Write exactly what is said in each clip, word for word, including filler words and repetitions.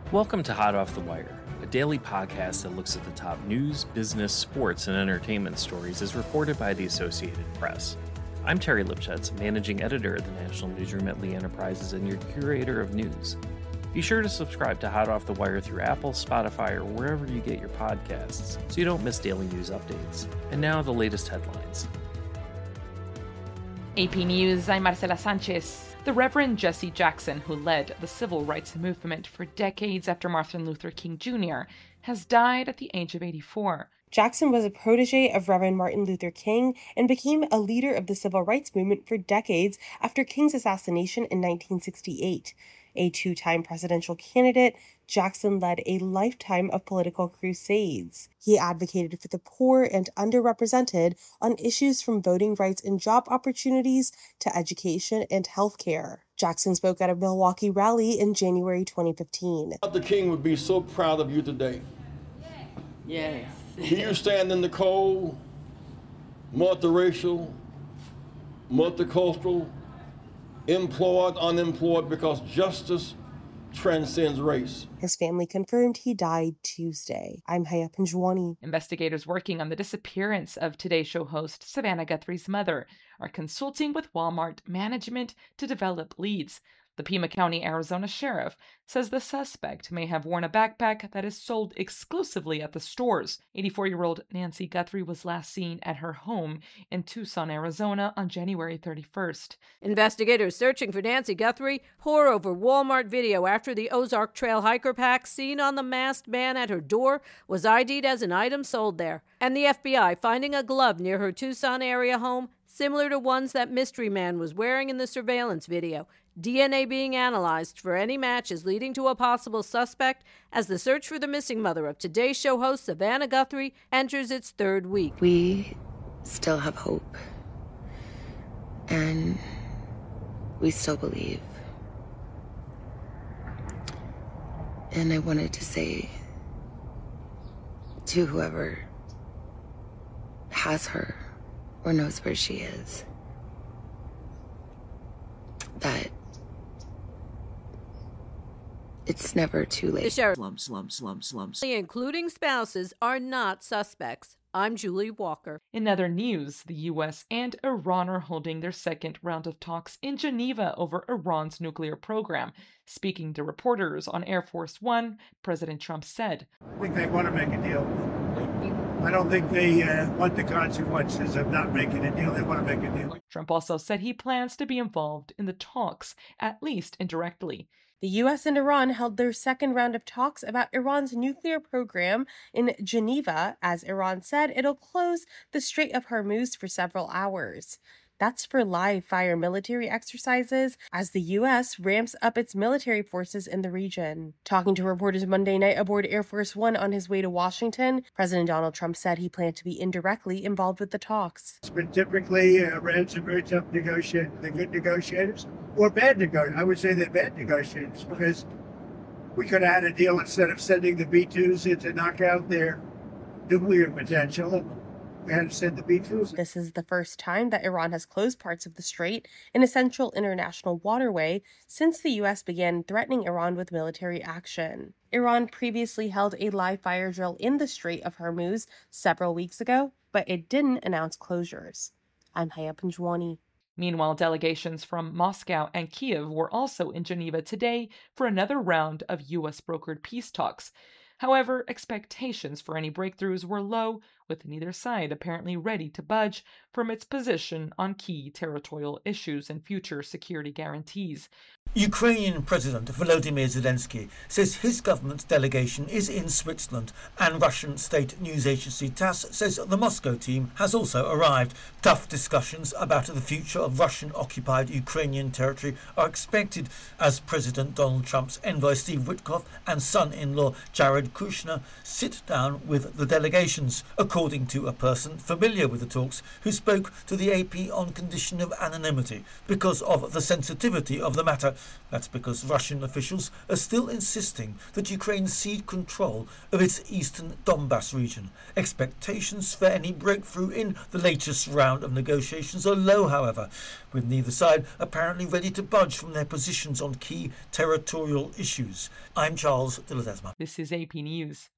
Welcome to Hot Off the Wire, a daily podcast that looks at the top news, business, sports, and entertainment stories as reported by the Associated Press. I'm Terry Lipschutz, managing editor at the National Newsroom at Lee Enterprises and your curator of news. Be sure to subscribe to Hot Off the Wire through Apple, Spotify, or wherever you get your podcasts so you don't miss daily news updates. And now the latest headlines. A P News, I'm Marcela Sanchez. The Reverend Jesse Jackson, who led the civil rights movement for decades after Martin Luther King Junior, has died at the age of eighty-four. Jackson was a protege of Reverend Martin Luther King and became a leader of the civil rights movement for decades after King's assassination in nineteen sixty-eight. A two-time presidential candidate, Jackson led a lifetime of political crusades. He advocated for the poor and underrepresented on issues from voting rights and job opportunities to education and healthcare. Jackson spoke at a Milwaukee rally in January twenty fifteen. Doctor King would be so proud of you today. Yes. Here you stand in the cold, multiracial, multicultural, employed, unemployed, because justice transcends race. His family confirmed he died Tuesday. I'm Haya Pinjwani. Investigators working on the disappearance of Today Show host Savannah Guthrie's mother are consulting with Walmart management to develop leads. The Pima County, Arizona sheriff says the suspect may have worn a backpack that is sold exclusively at the stores. eighty-four-year-old Nancy Guthrie was last seen at her home in Tucson, Arizona on January thirty-first. Investigators searching for Nancy Guthrie pore over Walmart video after the Ozark Trail hiker pack seen on the masked man at her door was I D'd as an item sold there. And the F B I finding a glove near her Tucson area home similar to ones that mystery man was wearing in the surveillance video. D N A being analyzed for any matches leading to a possible suspect as the search for the missing mother of Today Show host Savannah Guthrie enters its third week. We still have hope. And we still believe. And I wanted to say to whoever has her or knows where she is that it's never too late. The sheriff, slump, slump, slump, slumps. including spouses, are not suspects. I'm Julie Walker. In other news, the U S and Iran are holding their second round of talks in Geneva over Iran's nuclear program. Speaking to reporters on Air Force One, President Trump said, I think they want to make a deal. I don't think they uh, want the consequences of not making a deal. They want to make a deal. Trump also said he plans to be involved in the talks, at least indirectly. The U S and Iran held their second round of talks about Iran's nuclear program in Geneva. As Iran said, it'll close the Strait of Hormuz for several hours. That's for live-fire military exercises as the U S ramps up its military forces in the region. Talking to reporters Monday night aboard Air Force One on his way to Washington, President Donald Trump said he planned to be indirectly involved with the talks. It's been typically uh, Iran's a very tough negotiator. They're good negotiators or bad negotiators. I would say they're bad negotiators because we could have had a deal instead of sending the B twos in to knock out their nuclear potential. We had to send the B twos. This is the first time that Iran has closed parts of the strait, an essential international waterway, since the U S began threatening Iran with military action. Iran previously held a live fire drill in the Strait of Hormuz several weeks ago, but it didn't announce closures. I'm Haya Pinjwani. Meanwhile, delegations from Moscow and Kiev were also in Geneva today for another round of U S-brokered peace talks. However, expectations for any breakthroughs were low, with neither side apparently ready to budge from its position on key territorial issues and future security guarantees. Ukrainian President Volodymyr Zelensky says his government's delegation is in Switzerland, and Russian state news agency TASS says the Moscow team has also arrived. Tough discussions about the future of Russian-occupied Ukrainian territory are expected as President Donald Trump's envoy Steve Witkoff and son-in-law Jared Kushner sit down with the delegations. According according to a person familiar with the talks who spoke to the A P on condition of anonymity because of the sensitivity of the matter. That's because Russian officials are still insisting that Ukraine cede control of its eastern Donbas region. Expectations for any breakthrough in the latest round of negotiations are low, however, with neither side apparently ready to budge from their positions on key territorial issues. I'm Charles de Ledesma. This is A P News.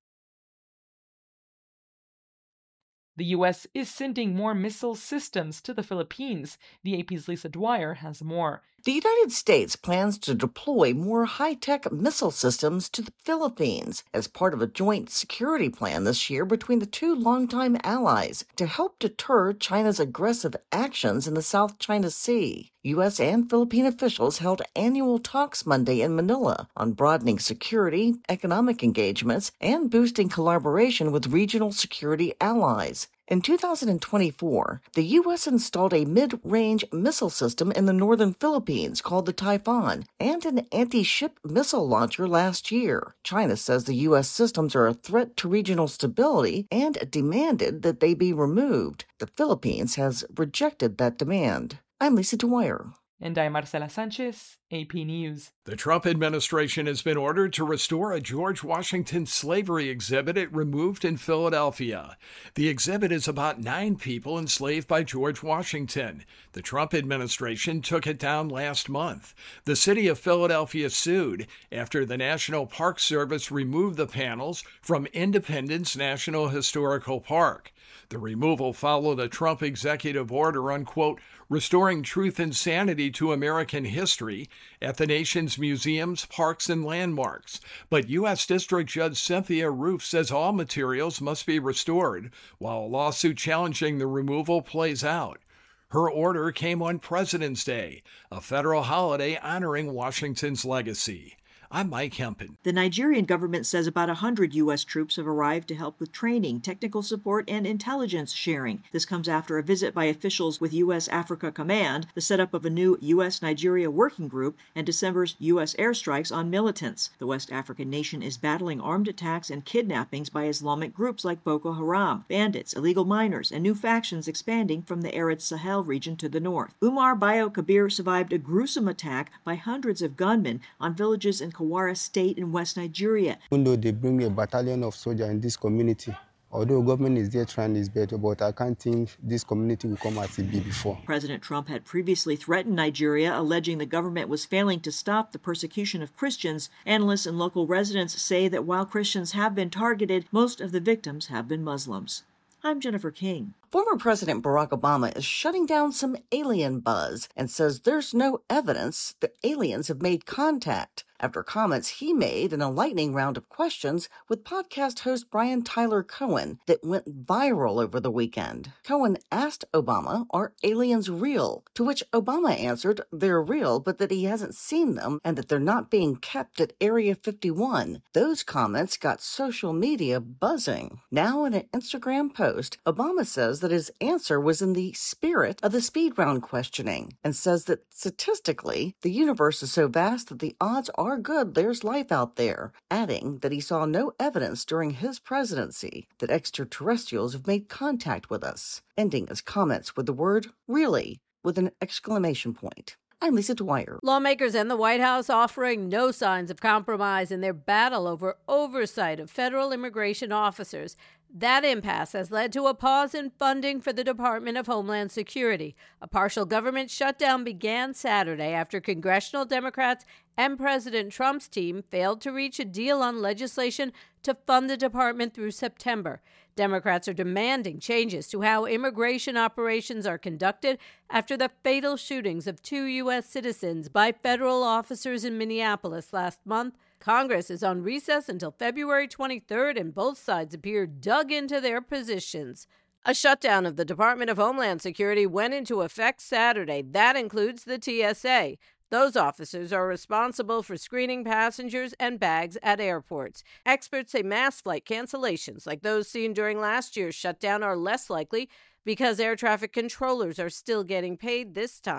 The U S is sending more missile systems to the Philippines. The A P's Lisa Dwyer has more. The United States plans to deploy more high-tech missile systems to the Philippines as part of a joint security plan this year between the two longtime allies to help deter China's aggressive actions in the South China Sea. U S and Philippine officials held annual talks Monday in Manila on broadening security, economic engagements, and boosting collaboration with regional security allies. In two thousand twenty-four, the U S installed a mid-range missile system in the northern Philippines called the Typhoon and an anti-ship missile launcher last year. China says the U S systems are a threat to regional stability and demanded that they be removed. The Philippines has rejected that demand. I'm Lisa Dwyer. And I'm Marcela Sanchez, A P News. The Trump administration has been ordered to restore a George Washington slavery exhibit it removed in Philadelphia. The exhibit is about nine people enslaved by George Washington. The Trump administration took it down last month. The city of Philadelphia sued after the National Park Service removed the panels from Independence National Historical Park. The removal followed a Trump executive order on, quote, restoring truth and sanity to American history at the nation's museums, parks, and landmarks. But U S District Judge Cynthia Roof says all materials must be restored while a lawsuit challenging the removal plays out. Her order came on President's Day, a federal holiday honoring Washington's legacy. I'm Mike Hempen. The Nigerian government says about one hundred U S troops have arrived to help with training, technical support, and intelligence sharing. This comes after a visit by officials with U S Africa Command, the setup of a new U S Nigeria working group, and December's U S airstrikes on militants. The West African nation is battling armed attacks and kidnappings by Islamic groups like Boko Haram, bandits, illegal miners, and new factions expanding from the arid Sahel region to the north. Umar Bayo Kabir survived a gruesome attack by hundreds of gunmen on villages in Kawara State in West Nigeria. Even though they bring a battalion of soldiers in this community, although government is there trying its best, but I can't think this community will come as it be before. President Trump had previously threatened Nigeria, alleging the government was failing to stop the persecution of Christians. Analysts and local residents say that while Christians have been targeted, most of the victims have been Muslims. I'm Jennifer King. Former President Barack Obama is shutting down some alien buzz and says there's no evidence that aliens have made contact after comments he made in a lightning round of questions with podcast host Brian Tyler Cohen that went viral over the weekend. Cohen asked Obama, are aliens real? To which Obama answered they're real, but that he hasn't seen them and that they're not being kept at Area fifty-one. Those comments got social media buzzing. Now in an Instagram post, Obama says that his answer was in the spirit of the speed round questioning and says that statistically, the universe is so vast that the odds are good there's life out there, adding that he saw no evidence during his presidency that extraterrestrials have made contact with us, ending his comments with the word really with an exclamation point. I'm Lisa Dwyer. Lawmakers and the White House offering no signs of compromise in their battle over oversight of federal immigration officers. That impasse has led to a pause in funding for the Department of Homeland Security. A partial government shutdown began Saturday after congressional Democrats and President Trump's team failed to reach a deal on legislation to fund the department through September. Democrats are demanding changes to how immigration operations are conducted after the fatal shootings of two U S citizens by federal officers in Minneapolis last month. Congress is on recess until February twenty-third, and both sides appear dug into their positions. A shutdown of the Department of Homeland Security went into effect Saturday. That includes the T S A. Those officers are responsible for screening passengers and bags at airports. Experts say mass flight cancellations like those seen during last year's shutdown are less likely because air traffic controllers are still getting paid this time.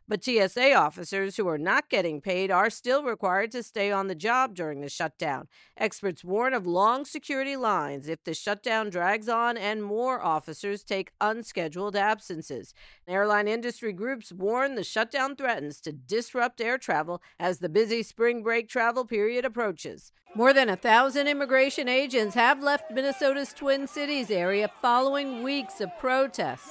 But T S A officers who are not getting paid are still required to stay on the job during the shutdown. Experts warn of long security lines if the shutdown drags on and more officers take unscheduled absences. Airline industry groups warn the shutdown threatens to disrupt air travel as the busy spring break travel period approaches. More than a thousand immigration agents have left Minnesota's Twin Cities area following weeks of protests.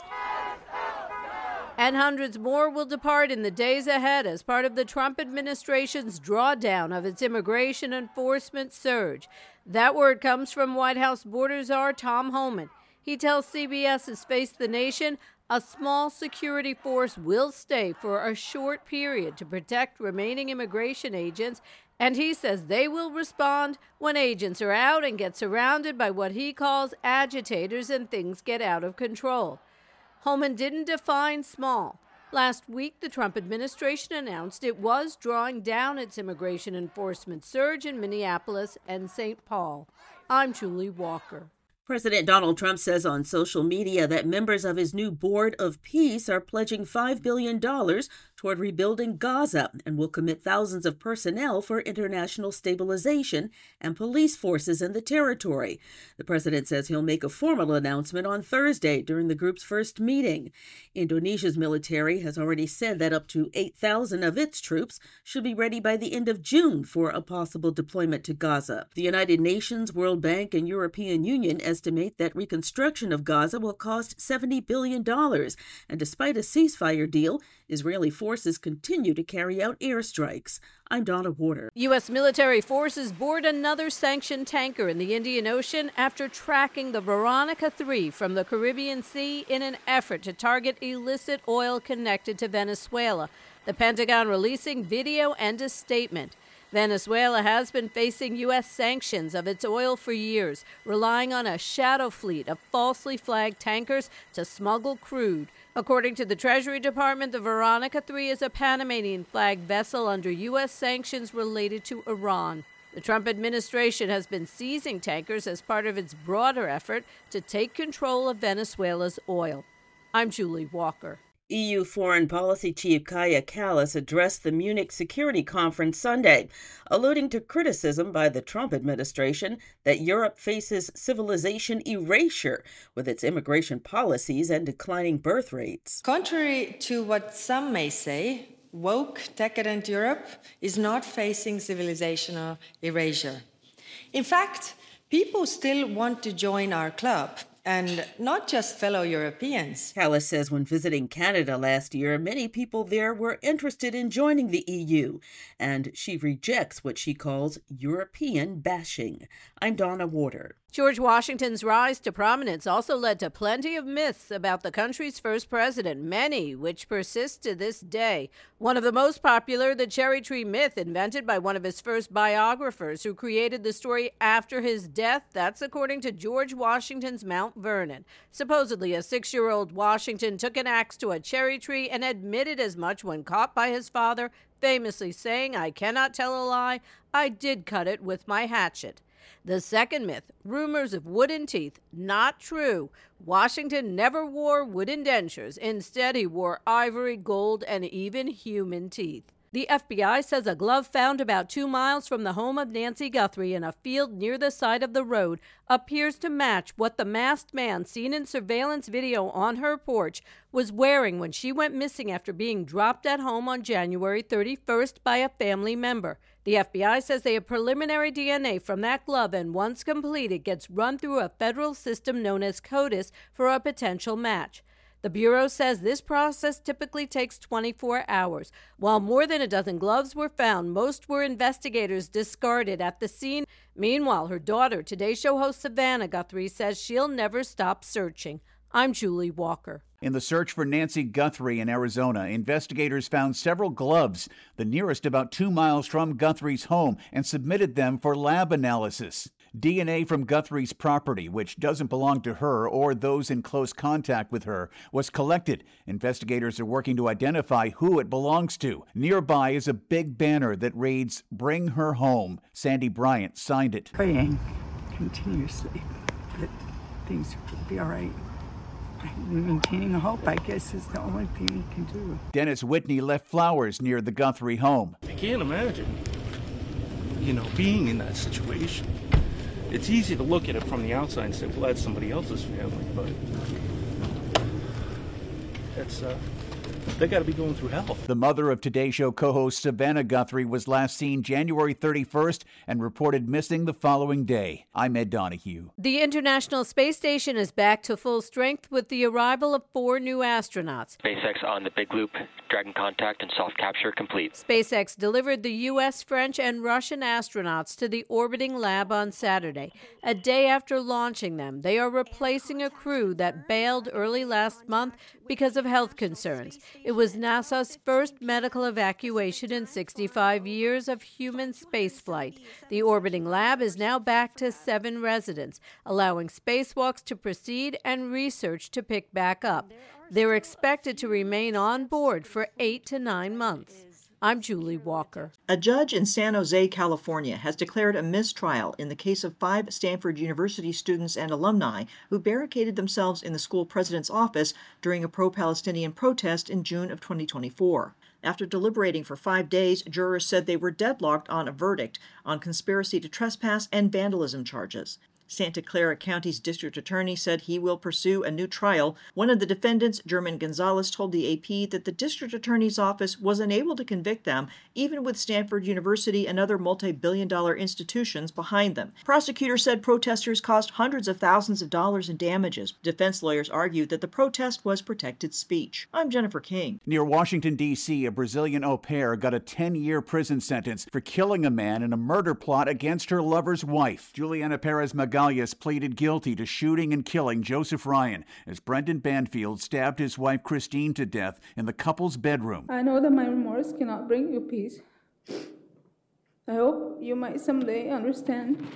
And hundreds more will depart in the days ahead as part of the Trump administration's drawdown of its immigration enforcement surge. That word comes from White House border czar Tom Homan. He tells C B S's Face the Nation a small security force will stay for a short period to protect remaining immigration agents, and he says they will respond when agents are out and get surrounded by what he calls agitators and things get out of control. Homan didn't define small. Last week, the Trump administration announced it was drawing down its immigration enforcement surge in Minneapolis and Saint Paul. I'm Julie Walker. President Donald Trump says on social media that members of his new Board of Peace are pledging five billion dollars toward rebuilding Gaza and will commit thousands of personnel for international stabilization and police forces in the territory. The president says he'll make a formal announcement on Thursday during the group's first meeting. Indonesia's military has already said that up to eight thousand of its troops should be ready by the end of June for a possible deployment to Gaza. The United Nations, World Bank, and European Union estimate that reconstruction of Gaza will cost seventy billion dollars, and despite a ceasefire deal, Israeli forces continue to carry out airstrikes. I'm Donna Warder. U S military forces board another sanctioned tanker in the Indian Ocean after tracking the Veronica three from the Caribbean Sea in an effort to target illicit oil connected to Venezuela. The Pentagon releasing video and a statement. Venezuela has been facing U S sanctions of its oil for years, relying on a shadow fleet of falsely flagged tankers to smuggle crude. According to the Treasury Department, the Veronica three is a Panamanian-flagged vessel under U S sanctions related to Iran. The Trump administration has been seizing tankers as part of its broader effort to take control of Venezuela's oil. I'm Julie Walker. E U Foreign Policy Chief Kaja Kallas addressed the Munich Security Conference Sunday, alluding to criticism by the Trump administration that Europe faces civilization erasure with its immigration policies and declining birth rates. Contrary to what some may say, woke, decadent Europe is not facing civilizational erasure. In fact, people still want to join our club. And not just fellow Europeans. Kallas says when visiting Canada last year, many people there were interested in joining the E U, and she rejects what she calls European bashing. I'm Donna Warder. George Washington's rise to prominence also led to plenty of myths about the country's first president, many which persist to this day. One of the most popular, the cherry tree myth, invented by one of his first biographers who created the story after his death. That's according to George Washington's Mount Vernon. Supposedly, a six-year-old Washington took an axe to a cherry tree and admitted as much when caught by his father, famously saying, "I cannot tell a lie, I did cut it with my hatchet." The second myth, rumors of wooden teeth, not true. Washington never wore wooden dentures. Instead, he wore ivory, gold, and even human teeth. The F B I says a glove found about two miles from the home of Nancy Guthrie in a field near the side of the road appears to match what the masked man seen in surveillance video on her porch was wearing when she went missing after being dropped at home on January thirty-first by a family member. The F B I says they have preliminary D N A from that glove, and once complete, it gets run through a federal system known as CODIS for a potential match. The Bureau says this process typically takes twenty-four hours. While more than a dozen gloves were found, most were investigators discarded at the scene. Meanwhile, her daughter, Today Show host Savannah Guthrie, says she'll never stop searching. I'm Julie Walker. In the search for Nancy Guthrie in Arizona, investigators found several gloves, the nearest about two miles from Guthrie's home, and submitted them for lab analysis. D N A from Guthrie's property, which doesn't belong to her or those in close contact with her, was collected. Investigators are working to identify who it belongs to. Nearby is a big banner that reads, "Bring her home." Sandy Bryant signed it. Praying continuously that things would be all right. maintaining hope, I guess, is the only thing you can do. Dennis Whitney left flowers near the Guthrie home. I can't imagine, you know, being in that situation. It's easy to look at it from the outside and say, well, that's somebody else's family, but that's, uh, they got to be going through hell. The mother of Today Show co-host Savannah Guthrie was last seen January thirty-first and reported missing the following day. I'm Ed Donahue. The International Space Station is back to full strength with the arrival of four new astronauts. SpaceX on the Big Loop, Dragon contact and soft capture complete. SpaceX delivered the U S, French, and Russian astronauts to the orbiting lab on Saturday. A day after launching them, they are replacing a crew that bailed early last month because of health concerns. It was NASA's first medical evacuation in sixty-five years of human spaceflight. The orbiting lab is now back to seven residents, allowing spacewalks to proceed and research to pick back up. They're expected to remain on board for eight to nine months. I'm Julie Walker. A judge in San Jose, California, has declared a mistrial in the case of five Stanford University students and alumni who barricaded themselves in the school president's office during a pro-Palestinian protest in June of twenty twenty-four. After deliberating for five days, jurors said they were deadlocked on a verdict on conspiracy to trespass and vandalism charges. Santa Clara County's district attorney said he will pursue a new trial. One of the defendants, German Gonzalez, told the A P that the district attorney's office was unable to convict them, even with Stanford University and other multi-billion dollar institutions behind them. Prosecutors said protesters caused hundreds of thousands of dollars in damages. Defense lawyers argued that the protest was protected speech. I'm Jennifer King. Near Washington, D C, a Brazilian au pair got a ten-year prison sentence for killing a man in a murder plot against her lover's wife. Juliana Perez Magalhães pleaded guilty to shooting and killing Joseph Ryan as Brendan Banfield stabbed his wife Christine to death in the couple's bedroom. I know that my remorse cannot bring you peace. I hope you might someday understand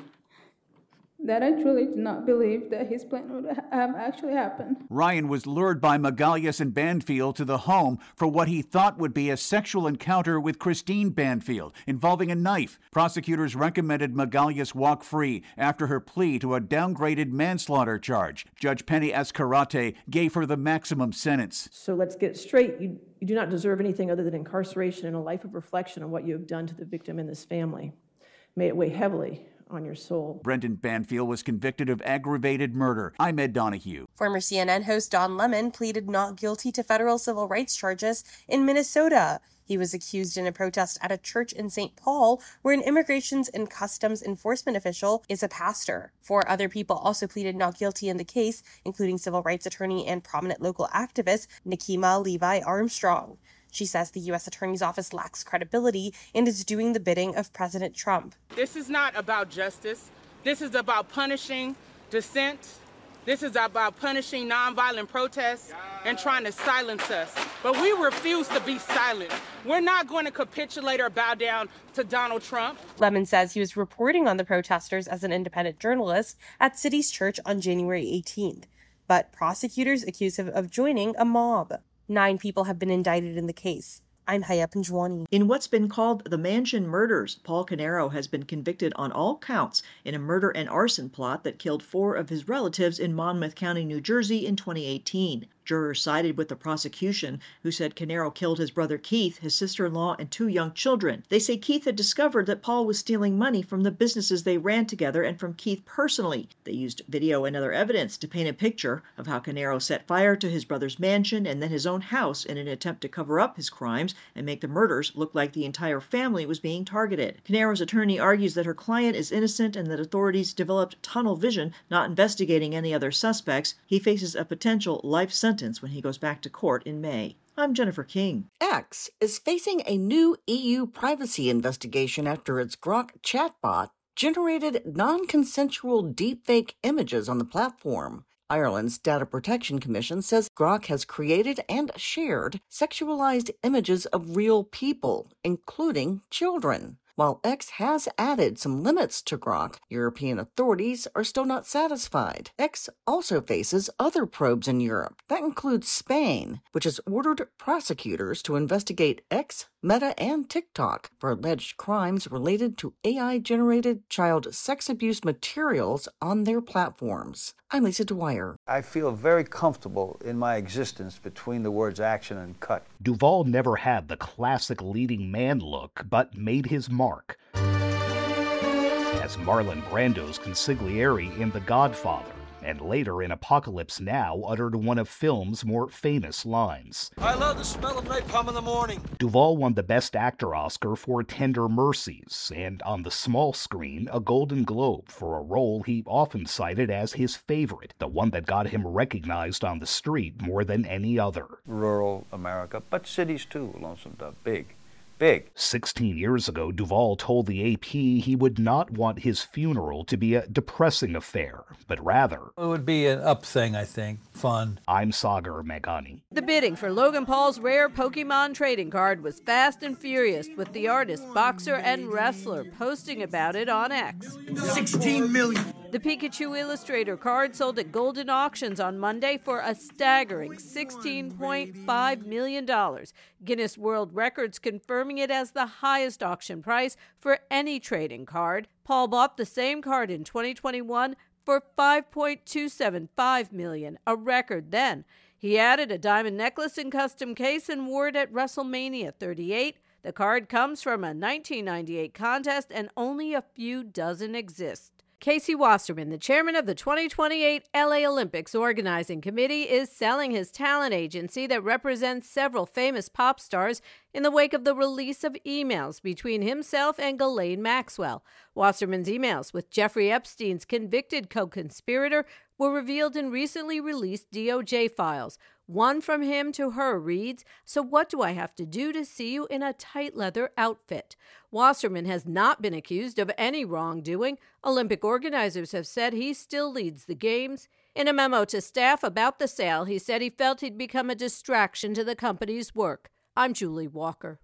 that I truly did not believe that his plan would have actually happened. Ryan was lured by Magalhães and Banfield to the home for what he thought would be a sexual encounter with Christine Banfield involving a knife. Prosecutors recommended Magalhães walk free after her plea to a downgraded manslaughter charge. Judge Penny Escarate gave her the maximum sentence. So let's get it straight. You, you do not deserve anything other than incarceration and a life of reflection on what you have done to the victim and this family. May it weigh heavily on your soul. Brendan Banfield was convicted of aggravated murder. I'm Ed Donahue. Former C N N host Don Lemon pleaded not guilty to federal civil rights charges in Minnesota. He was accused in a protest at a church in Saint Paul, where an immigrations and customs enforcement official is a pastor. Four other people also pleaded not guilty in the case, including civil rights attorney and prominent local activist Nikema Levi Armstrong. She says the U S Attorney's Office lacks credibility and is doing the bidding of President Trump. This is not about justice. This is about punishing dissent. This is about punishing nonviolent protests and trying to silence us. But we refuse to be silent. We're not going to capitulate or bow down to Donald Trump. Lemon says he was reporting on the protesters as an independent journalist at City's Church on January eighteenth. But prosecutors accuse him of joining a mob. Nine people have been indicted in the case. I'm Haya Panjwani. In what's been called the Mansion murders, Paul Canero has been convicted on all counts in a murder and arson plot that killed four of his relatives in Monmouth County, New Jersey in twenty eighteen. Jurors sided with the prosecution, who said Canero killed his brother Keith, his sister-in-law, and two young children. They say Keith had discovered that Paul was stealing money from the businesses they ran together and from Keith personally. They used video and other evidence to paint a picture of how Canero set fire to his brother's mansion and then his own house in an attempt to cover up his crimes and make the murders look like the entire family was being targeted. Canero's attorney argues that her client is innocent and that authorities developed tunnel vision, not investigating any other suspects. He faces a potential life sentence when he goes back to court in May. I'm Jennifer King. X is facing a new E U privacy investigation after its Grok chatbot generated non-consensual deepfake images on the platform. Ireland's Data Protection Commission says Grok has created and shared sexualized images of real people, including children. While X has added some limits to Grok, European authorities are still not satisfied. X also faces other probes in Europe. That includes Spain, which has ordered prosecutors to investigate X Meta and TikTok for alleged crimes related to A I-generated child sex abuse materials on their platforms. I'm Lisa Dwyer. I feel very comfortable in my existence between the words action and cut. Duvall never had the classic leading man look, but made his mark as Marlon Brando's consigliere in The Godfather, and later in Apocalypse Now uttered one of film's more famous lines. I love the smell of napalm in the morning. Duvall won the Best Actor Oscar for Tender Mercies, and on the small screen, a Golden Globe for a role he often cited as his favorite, the one that got him recognized on the street more than any other. Rural America, but cities too, Lonesome Dove, big. Big. Sixteen years ago, Duvall told the A P he would not want his funeral to be a depressing affair, but rather... It would be an up thing, I think. Fun. I'm Sagar Meghani. The bidding for Logan Paul's rare Pokemon trading card was fast and furious, with the artist, boxer, and wrestler posting about it on X. sixteen million! The Pikachu Illustrator card sold at Golden Auctions on Monday for a staggering sixteen point five million dollars. Guinness World Records confirming it as the highest auction price for any trading card. Paul bought the same card in twenty twenty-one for five point two seven five million dollars, a record then. He added a diamond necklace and custom case and wore it at WrestleMania thirty-eight. The card comes from a nineteen ninety-eight contest and only a few dozen exist. Casey Wasserman, the chairman of the twenty twenty-eight L A Olympics Organizing Committee, is selling his talent agency that represents several famous pop stars in the wake of the release of emails between himself and Ghislaine Maxwell. Wasserman's emails with Jeffrey Epstein's convicted co-conspirator were revealed in recently released D O J files. One from him to her reads, "So what do I have to do to see you in a tight leather outfit?" Wasserman has not been accused of any wrongdoing. Olympic organizers have said he still leads the games. In a memo to staff about the sale, he said he felt he'd become a distraction to the company's work. I'm Julie Walker.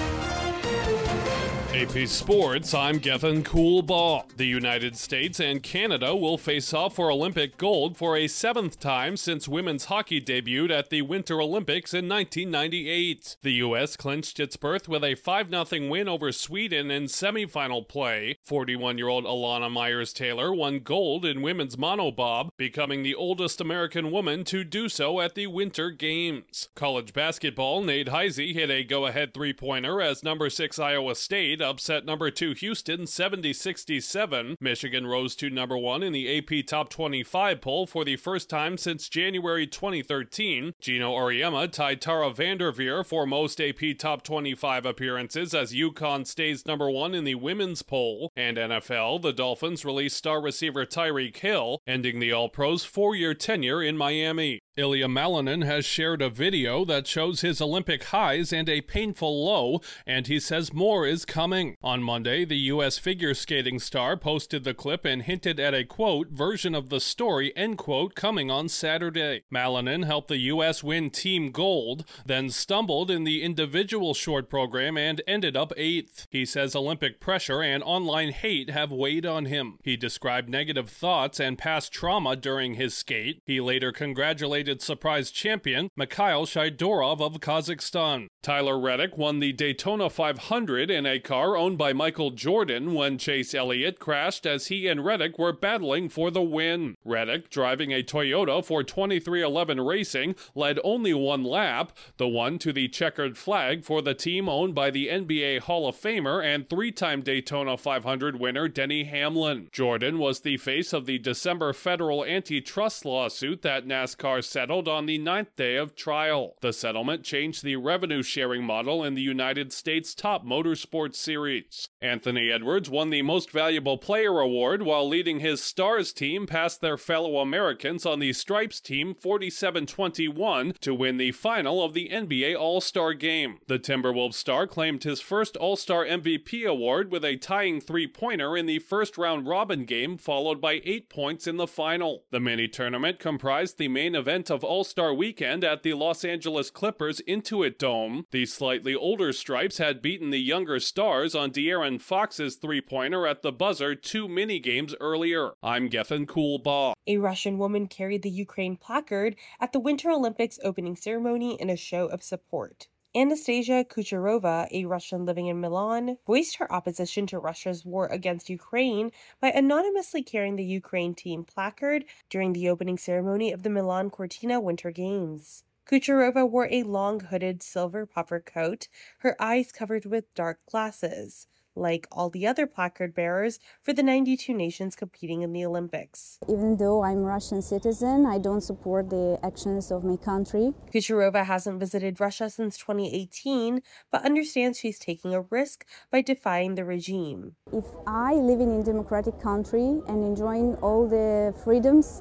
A P Sports, I'm Gethin Coolbaugh. The United States and Canada will face off for Olympic gold for a seventh time since women's hockey debuted at the Winter Olympics in nineteen ninety-eight. The U S clinched its berth with a five nothing win over Sweden in semifinal play. forty-one-year-old Alana Myers-Taylor won gold in women's monobob, becoming the oldest American woman to do so at the Winter Games. College basketball, Nate Heisey hit a go-ahead three-pointer as number six Iowa State upset number two Houston seventy sixty-seven. Michigan rose to number one in the A P Top twenty-five poll for the first time since January twenty thirteen. Gino Auriemma tied Tara Vanderveer for most A P Top twenty-five appearances as UConn stays number one in the women's poll. And N F L, the Dolphins released star receiver Tyreek Hill, ending the All-Pros four-year tenure in Miami. Ilya Malinin has shared a video that shows his Olympic highs and a painful low, and he says more is coming. On Monday, the U S figure skating star posted the clip and hinted at a, quote, version of the story, end quote, coming on Saturday. Malinin helped the U S win team gold, then stumbled in the individual short program and ended up eighth. He says Olympic pressure and online hate have weighed on him. He described negative thoughts and past trauma during his skate. He later congratulated surprise champion Mikhail Shaidorov of Kazakhstan. Tyler Reddick won the Daytona five hundred in a car owned by Michael Jordan when Chase Elliott crashed as he and Reddick were battling for the win. Reddick, driving a Toyota for twenty-three eleven Racing, led only one lap, the one to the checkered flag for the team owned by the N B A Hall of Famer and three-time Daytona five hundred winner Denny Hamlin. Jordan was the face of the December federal antitrust lawsuit that NASCAR settled on the ninth day of trial. The settlement changed the revenue-sharing model in the United States' top motorsports series. Anthony Edwards won the Most Valuable Player award while leading his Stars team past their fellow Americans on the Stripes team forty-seven twenty-one to win the final of the N B A All-Star Game. The Timberwolves star claimed his first All-Star M V P award with a tying three-pointer in the first round robin game followed by eight points in the final. The mini-tournament comprised the main event of All-Star Weekend at the Los Angeles Clippers Intuit Dome. The slightly older Stripes had beaten the younger Stars on De'Aaron Fox's three-pointer at the buzzer two mini-games earlier. I'm Gethin Coolbaugh. A Russian woman carried the Ukraine placard at the Winter Olympics opening ceremony in a show of support. Anastasia Kucherova, a Russian living in Milan, voiced her opposition to Russia's war against Ukraine by anonymously carrying the Ukraine team placard during the opening ceremony of the Milan Cortina Winter Games. Kucherova wore a long hooded silver puffer coat, her eyes covered with dark glasses, like all the other placard bearers for the ninety-two nations competing in the Olympics. Even though I'm a Russian citizen, I don't support the actions of my country. Kucherova hasn't visited Russia since twenty eighteen, but understands she's taking a risk by defying the regime. If I living in a democratic country and enjoying all the freedoms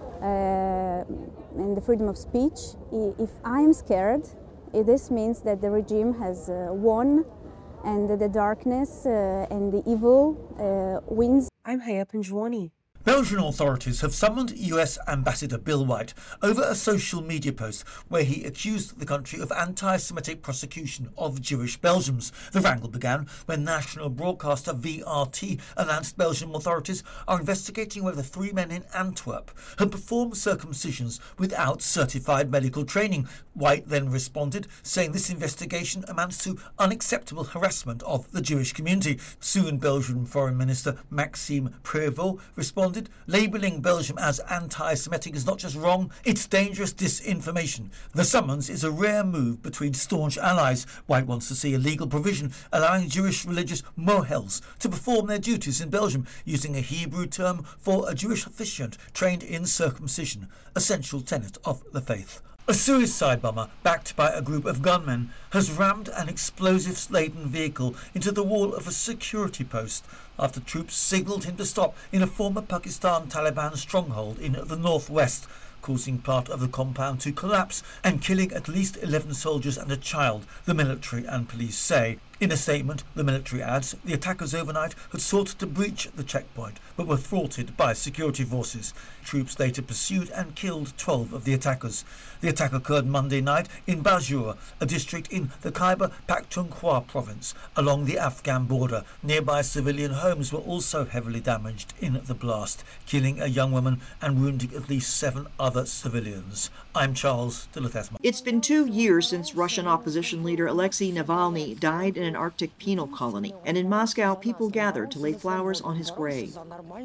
uh, and the freedom of speech, if I'm scared, this means that the regime has uh, won and the darkness uh, and the evil uh, wins. I'm Haya Panjwani. Belgian authorities have summoned U S Ambassador Bill White over a social media post where he accused the country of anti-Semitic prosecution of Jewish Belgians. The wrangle began when national broadcaster V R T announced Belgian authorities are investigating whether three men in Antwerp had performed circumcisions without certified medical training. White then responded, saying this investigation amounts to unacceptable harassment of the Jewish community. Soon Belgian Foreign Minister Maxime Prévost responded, labelling Belgium as anti-Semitic is not just wrong, it's dangerous disinformation. The summons is a rare move between staunch allies. White wants to see a legal provision allowing Jewish religious mohels to perform their duties in Belgium using a Hebrew term for a Jewish officiant trained in circumcision, essential tenet of the faith. A suicide bomber, backed by a group of gunmen, has rammed an explosives-laden vehicle into the wall of a security post after troops signalled him to stop in a former Pakistan Taliban stronghold in the northwest, causing part of the compound to collapse and killing at least eleven soldiers and a child, the military and police say. In a statement, the military adds the attackers overnight had sought to breach the checkpoint but were thwarted by security forces. Troops later pursued and killed twelve of the attackers. The attack occurred Monday night in Bajur, a district in the Khyber Pakhtunkhwa province along the Afghan border. Nearby civilian homes were also heavily damaged in the blast, killing a young woman and wounding at least seven other civilians. I'm Charles de Ledesma. It's been two years since Russian opposition leader Alexei Navalny died in an Arctic penal colony, and in Moscow people gathered to lay flowers on his grave.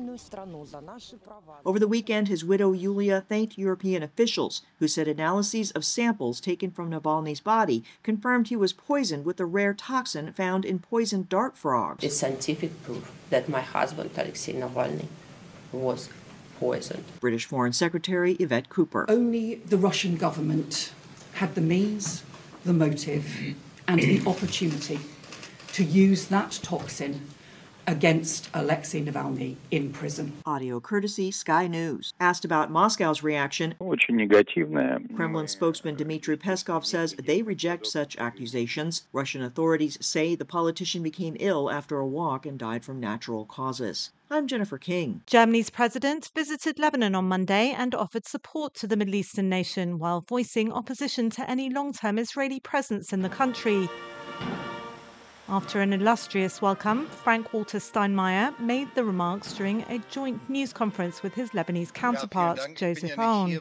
Over the weekend, his widow Yulia thanked European officials who said analyses of samples taken from Navalny's body confirmed he was poisoned with a rare toxin found in poisoned dart frogs. It's scientific proof that my husband, Alexei Navalny, was poisoned. British Foreign Secretary Yvette Cooper. Only the Russian government had the means, the motive, and the opportunity to use that toxin against Alexei Navalny in prison. Audio courtesy Sky News. Asked about Moscow's reaction, Kremlin spokesman Dmitry Peskov says they reject such accusations. Russian authorities say the politician became ill after a walk and died from natural causes. I'm Jennifer King. Germany's president visited Lebanon on Monday and offered support to the Middle Eastern nation while voicing opposition to any long-term Israeli presence in the country. After an illustrious welcome, Frank-Walter Steinmeier made the remarks during a joint news conference with his Lebanese counterpart, Joseph Aoun.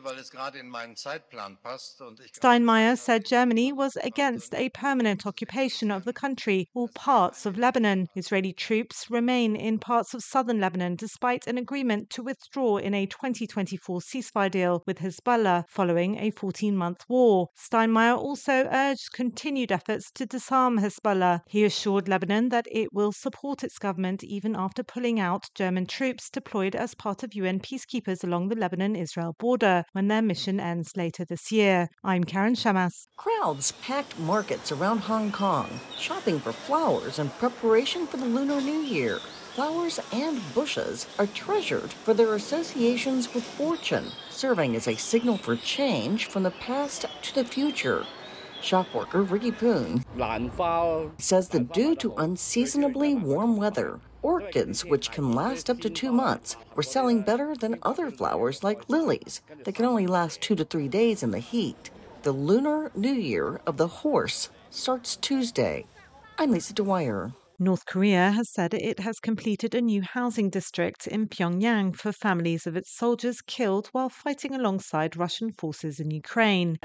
Steinmeier said Germany was against a permanent occupation of the country or parts of Lebanon. Israeli troops remain in parts of southern Lebanon despite an agreement to withdraw in a twenty twenty-four ceasefire deal with Hezbollah following a fourteen-month war. Steinmeier also urged continued efforts to disarm Hezbollah. He assured Lebanon that it will support its government even after pulling out German troops deployed as part of U N peacekeepers along the Lebanon-Israel border when their mission ends later this year. I'm Karen Shamas. Crowds packed markets around Hong Kong, shopping for flowers in preparation for the Lunar New Year. Flowers and bushes are treasured for their associations with fortune, serving as a signal for change from the past to the future. Shop worker Ricky Poon says that due to unseasonably warm weather, orchids, which can last up to two months, were selling better than other flowers like lilies that can only last two to three days in the heat. The Lunar New Year of the Horse starts Tuesday. I'm Lisa Dwyer. North Korea has said it has completed a new housing district in Pyongyang for families of its soldiers killed while fighting alongside Russian forces in Ukraine.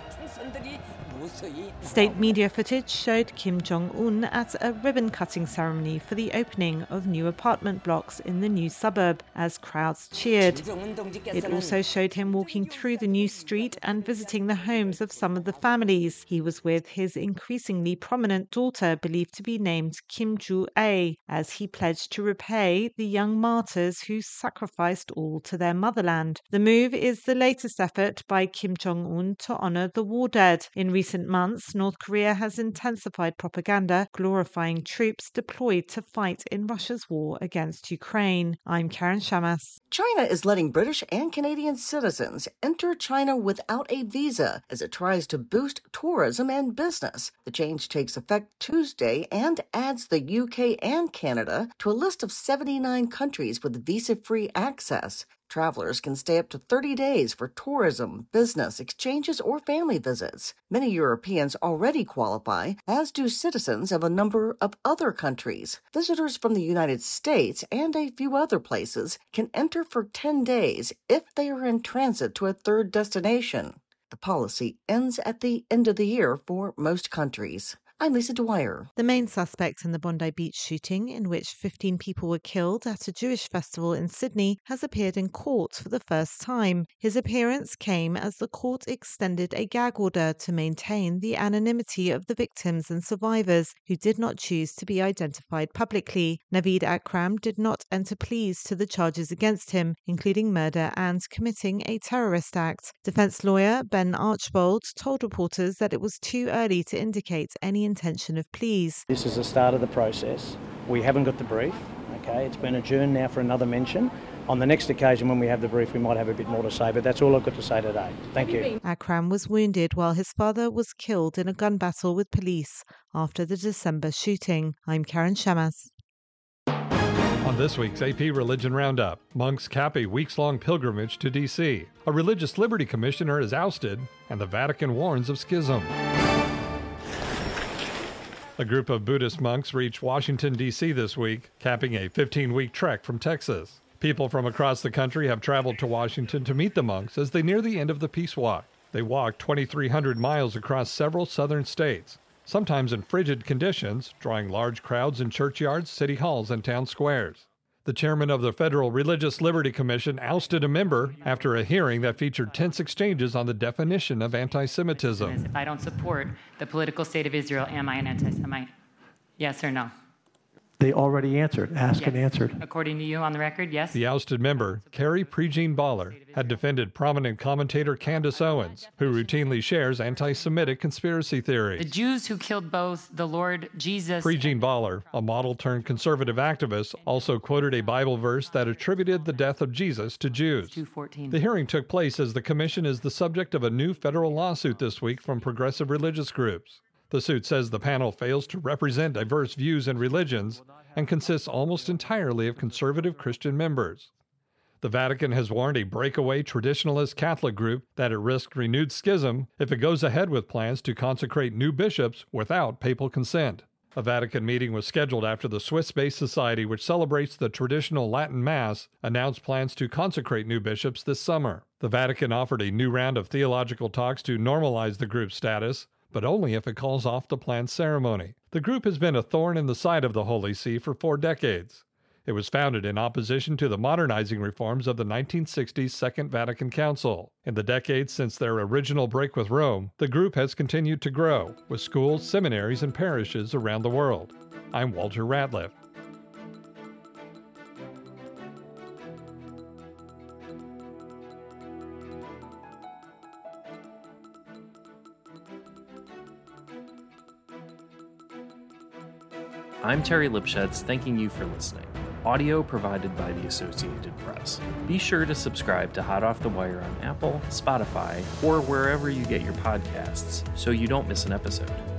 State media footage showed Kim Jong-un at a ribbon-cutting ceremony for the opening of new apartment blocks in the new suburb as crowds cheered. It also showed him walking through the new street and visiting the homes of some of the families. He was with his increasingly prominent daughter, believed to be named Kim Joo-ae, as he pledged to repay the young martyrs who sacrificed all to their motherland. The move is the latest effort by Kim Jong-un to honor the war dead. In recent months, North Korea has intensified propaganda, glorifying troops deployed to fight in Russia's war against Ukraine. I'm Karen Shamas. China is letting British and Canadian citizens enter China without a visa as it tries to boost tourism and business. The change takes effect Tuesday and adds the U K and Canada to a list of seventy-nine countries with visa-free access. Travelers can stay up to thirty days for tourism, business, exchanges, or family visits. Many Europeans already qualify, as do citizens of a number of other countries. Visitors from the United States and a few other places can enter for ten days if they are in transit to a third destination. The policy ends at the end of the year for most countries. I'm Lisa Dwyer. The main suspect in the Bondi Beach shooting, in which fifteen people were killed at a Jewish festival in Sydney, has appeared in court for the first time. His appearance came as the court extended a gag order to maintain the anonymity of the victims and survivors who did not choose to be identified publicly. Naveed Akram did not enter pleas to the charges against him, including murder and committing a terrorist act. Defense lawyer Ben Archbold told reporters that it was too early to indicate any intention of pleas. This is the start of the process. We haven't got the brief. Okay, it's been adjourned now for another mention. On the next occasion when we have the brief, we might have a bit more to say, but that's all I've got to say today. Thank you. Akram was wounded while his father was killed in a gun battle with police after the December shooting. I'm Karen Shamas. On this week's A P Religion Roundup, monks cap a weeks-long pilgrimage to D C. A religious liberty commissioner is ousted, and the Vatican warns of schism. A group of Buddhist monks reached Washington, D C this week, capping a fifteen-week trek from Texas. People from across the country have traveled to Washington to meet the monks as they near the end of the Peace Walk. They walked twenty-three hundred miles across several southern states, sometimes in frigid conditions, drawing large crowds in churchyards, city halls, and town squares. The chairman of the Federal Religious Liberty Commission ousted a member after a hearing that featured tense exchanges on the definition of anti-Semitism. If I don't support the political state of Israel, am I an anti-Semite? Yes or no? They already answered, asked Yes. and answered. According to you on the record, yes? The ousted member, Carrie Prejean Baller, had defended prominent commentator Candace Owens, who routinely shares anti-Semitic conspiracy The theories. Jews who killed both the Lord Jesus. Prejean Baller, a model-turned-conservative activist, also quoted a Bible verse that attributed the death of Jesus to Jews. The hearing took place as the commission is the subject of a new federal lawsuit this week from progressive religious groups. The suit says the panel fails to represent diverse views and religions and consists almost entirely of conservative Christian members. The Vatican has warned a breakaway traditionalist Catholic group that it risks renewed schism if it goes ahead with plans to consecrate new bishops without papal consent. A Vatican meeting was scheduled after the Swiss-based society, which celebrates the traditional Latin Mass, announced plans to consecrate new bishops this summer. The Vatican offered a new round of theological talks to normalize the group's status, but only if it calls off the planned ceremony. The group has been a thorn in the side of the Holy See for four decades. It was founded in opposition to the modernizing reforms of the nineteen sixties Second Vatican Council. In the decades since their original break with Rome, the group has continued to grow, with schools, seminaries, and parishes around the world. I'm Walter Ratliff. I'm Terry Lipschutz, thanking you for listening. Audio provided by the Associated Press. Be sure to subscribe to Hot Off the Wire on Apple, Spotify, or wherever you get your podcasts so you don't miss an episode.